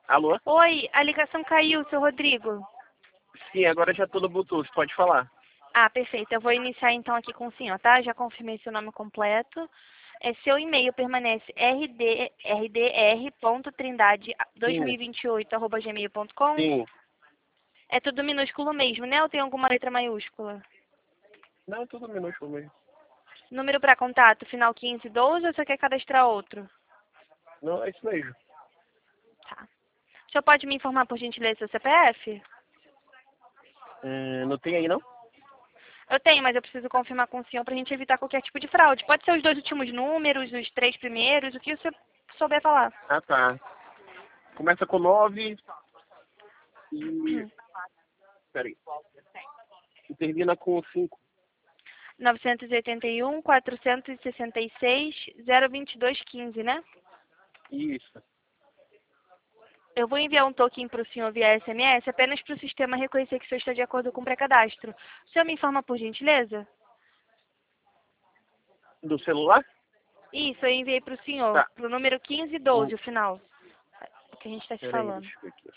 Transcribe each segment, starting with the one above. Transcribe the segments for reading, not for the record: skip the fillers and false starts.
Alô? Oi, a ligação caiu, seu Rodrigo. Sim, agora já tô no Bluetooth, pode falar. Ah, perfeito. Eu vou iniciar então aqui com o senhor, tá? Já confirmei seu nome completo. Seu e-mail permanece Sim, rdr.trindade2028@gmail.com. sim. É tudo minúsculo mesmo, né? Ou tem alguma letra maiúscula? Não, tudo minúsculo mesmo. Número para contato, final 1512, ou você quer cadastrar outro? Não, é isso mesmo. Tá. O senhor pode me informar, por gentileza, seu CPF? Não tem aí, não? Eu tenho, mas eu preciso confirmar com o senhor para a gente evitar qualquer tipo de fraude. Pode ser os dois últimos números, os três primeiros, o que o senhor souber falar. Ah, tá. Começa com 9 e... Peraí. E termina com 5. 981 466 02215, né? Isso. Eu vou enviar um token para o senhor via SMS apenas para o sistema reconhecer que o senhor está de acordo com o pré-cadastro. O senhor me informa por gentileza? Do celular? Isso, eu enviei para o senhor, Tá. para o número 1512, o final, que a gente está se Peraí, falando. deixa eu ver aqui.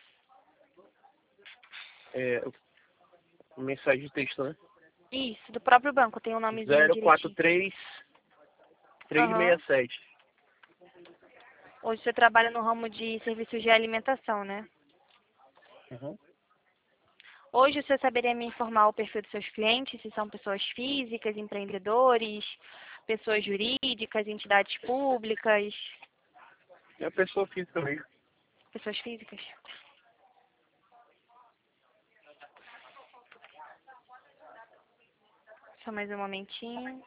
Mensagem de texto, né? Isso, do próprio banco, tem um nomezinho direitinho. 043 Aham. 367. Hoje você trabalha no ramo de serviços de alimentação, né? Uhum. Hoje você saberia me informar o perfil dos seus clientes, se são pessoas físicas, empreendedores, pessoas jurídicas, entidades públicas, É a pessoa física mesmo. pessoas físicas? Só mais um momentinho.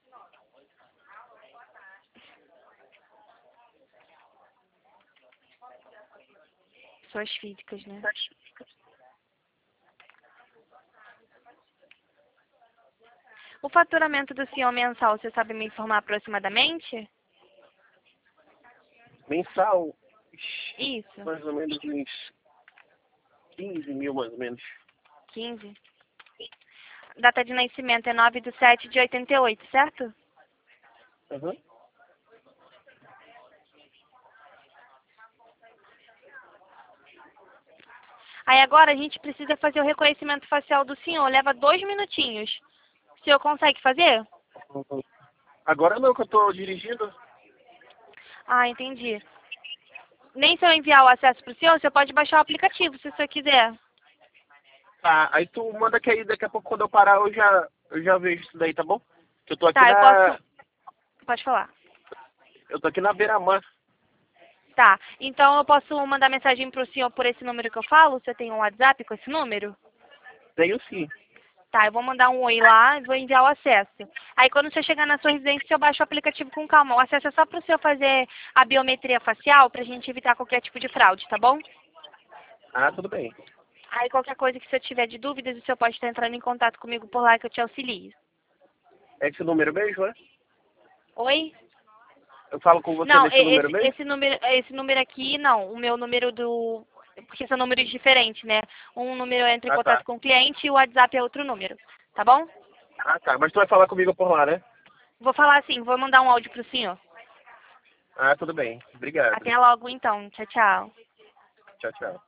Pessoas físicas, né? O faturamento do senhor mensal, você sabe me informar aproximadamente? Mensal, Isso, mais ou menos uns 15 mil, mais ou menos. 15. Data de nascimento é 9/7/88, certo? Uhum. Aí agora a gente precisa fazer o reconhecimento facial do senhor. Leva 2 minutinhos. O senhor consegue fazer? Agora não, que eu tô dirigindo. Ah, entendi. Nem se eu enviar o acesso para o senhor, você pode baixar o aplicativo, se o senhor quiser. Tá, aí tu manda que aí daqui a pouco quando eu parar eu já vejo isso daí, tá bom? Que eu tô aqui Tá, eu na. posso... Pode falar. Eu tô aqui na beira-mar. Tá, então eu posso mandar mensagem para o senhor por esse número que eu falo? Você tem um WhatsApp com esse número? Tenho sim. Tá, eu vou mandar um oi lá e vou enviar o acesso. Aí quando você chegar na sua residência, eu baixo o aplicativo com calma. O acesso é só para o senhor fazer a biometria facial, para a gente evitar qualquer tipo de fraude, tá bom? Ah, tudo bem. Aí qualquer coisa que o senhor tiver de dúvidas, o senhor pode estar entrando em contato comigo por lá que eu te auxilio. É esse número mesmo, né? Oi? Eu falo com você Não, nesse número mesmo? esse número aqui, não. O meu número do... Porque são números diferentes, né? Um número entra em Ah, tá. contato com o cliente e o WhatsApp é outro número. Tá bom? Ah, tá. Mas tu vai falar comigo por lá, né? Vou falar assim, vou mandar um áudio pro senhor. Ah, tudo bem. Obrigado. Até logo então. Tchau, tchau. Tchau, tchau.